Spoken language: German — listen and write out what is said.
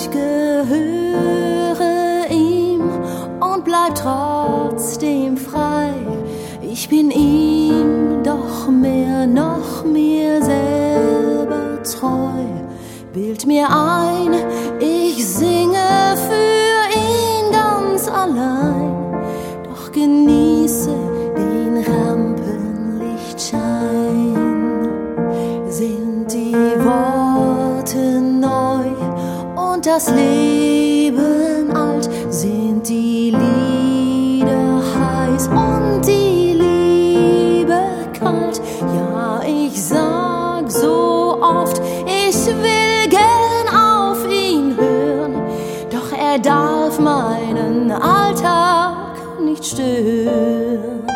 ich gehöre ihm und bleib trotzdem frei. Ich bin ihm doch mehr, noch mir selber treu. Bild mir ein, ich singe für ihn ganz allein, doch genieße den Rampenlichtschein. Sind die Worte neu und das Leben alt, sind die Lieder heiß und die Liebe kalt. Ja, ich sag so oft, ich will gern auf ihn hören, doch er darf meinen Alltag nicht stören.